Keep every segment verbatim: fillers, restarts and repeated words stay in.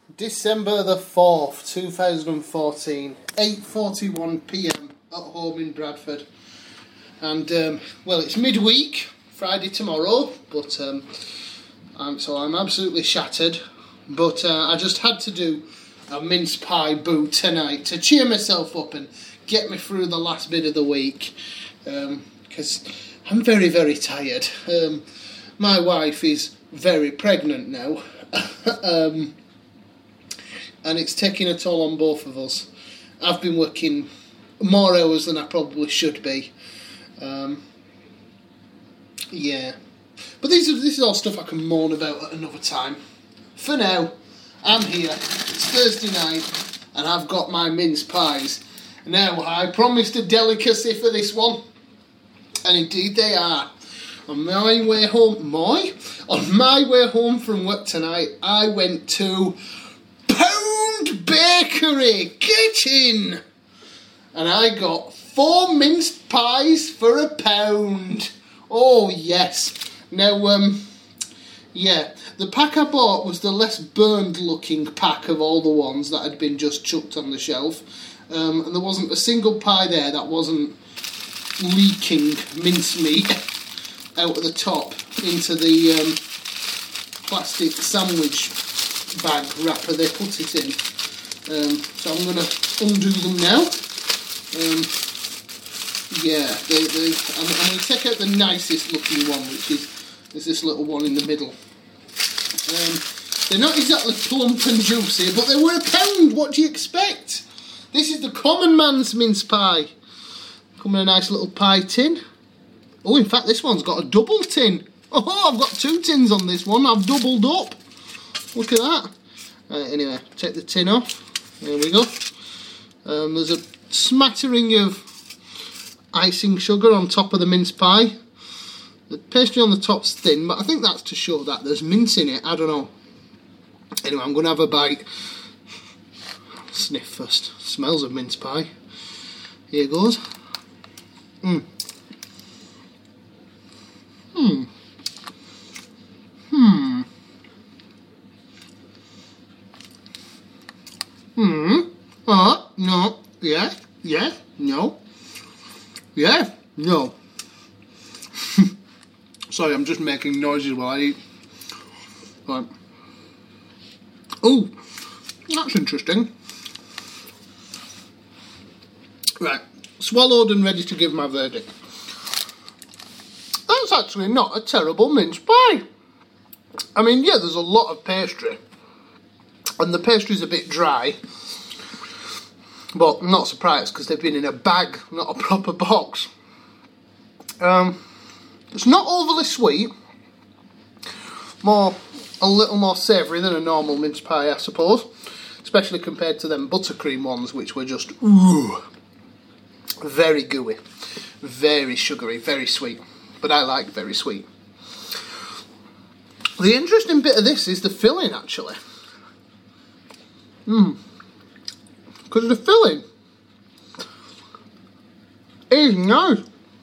December the fourth, two thousand fourteen, eight forty-one p m at home in Bradford. And, um, well, it's midweek, Friday tomorrow, but, um, I'm, so I'm absolutely shattered. But uh, I just had to do a mince pie boo tonight to cheer myself up and get me through the last bit of the week. Because um, I'm very, very tired. Um, my wife is very pregnant now. um, and it's taking a toll on both of us. I've been working more hours than I probably should be. Um, yeah. But these are, this is all stuff I can moan about at another time. For now, I'm here. It's Thursday night, and I've got my mince pies. Now, I promised a delicacy for this one, and indeed they are. On my way home, my? On my way home from work tonight, I went to Pound Bakery. Get in! And I got four minced pies for a pound. Oh, yes. Now, um, yeah, the pack I bought was the less burned looking pack of all the ones that had been just chucked on the shelf. Um, and there wasn't a single pie there that wasn't leaking mincemeat out of the top into the um, plastic sandwich bag wrapper they put it in. Um, so I'm going to undo them now. Um, yeah, they, they, I'm, I'm going to take out the nicest looking one, which is, is this little one in the middle. Um, they're not exactly plump and juicy, but they were a pound. What do you expect? This is the common man's mince pie. Come in a nice little pie tin. Oh, in fact, this one's got a double tin. Oh, I've got two tins on this one. I've doubled up. Look at that. Right, anyway, take the tin off. There we go. Um, there's a smattering of icing sugar on top of the mince pie. The pastry on the top's thin, but I think that's to show that there's mince in it. I don't know. Anyway, I'm going to have a bite. Sniff first. Smells of mince pie. Here goes. Mmm. Hmm. Hmm. Hmm. Uh, no. Yeah. Yeah. No. Yeah. No. Sorry, I'm just making noises while I eat. Right. Oh, that's interesting. Right. Swallowed and ready to give my verdict. That's actually not a terrible mince pie. I mean, yeah, there's a lot of pastry. And the pastry's a bit dry. But I'm not surprised because they've been in a bag, not a proper box. Um, it's not overly sweet. More, a little more savoury than a normal mince pie, I suppose. Especially compared to them buttercream ones, which were just, ooh, very gooey. Very sugary, very sweet. But I like very sweet. The interesting bit of this is the filling, actually. Mmm. Because the filling is nice.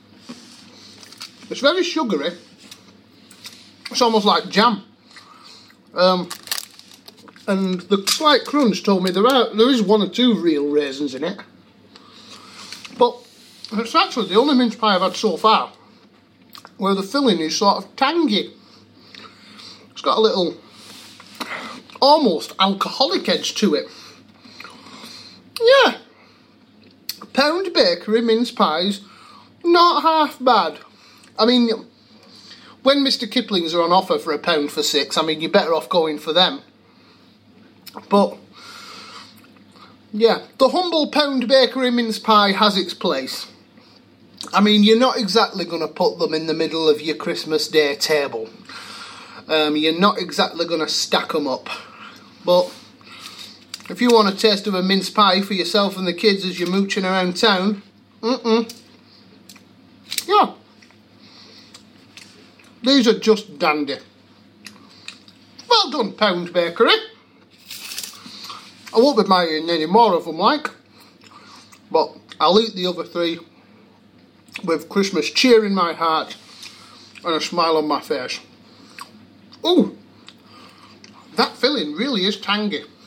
It's very sugary. It's almost like jam. Um, and the slight crunch told me there are there is one or two real raisins in it. But it's actually the only mince pie I've had so far where the filling is sort of tangy. It's got a little almost alcoholic edge to it. Yeah. Pound Bakery mince pies, not half bad. I mean, when Mister Kipling's are on offer for a pound for six, I mean, you're better off going for them. But, yeah, the humble Pound Bakery mince pie has its place. I mean, you're not exactly going to put them in the middle of your Christmas Day table. Um, you're not exactly going to stack them up. But if you want a taste of a mince pie for yourself and the kids as you're mooching around town, mm-mm. Yeah. These are just dandy. Well done, Pound Bakery. I won't be buying any more of them, like. But I'll eat the other three with Christmas cheer in my heart and a smile on my face. Ooh, that filling really is tangy.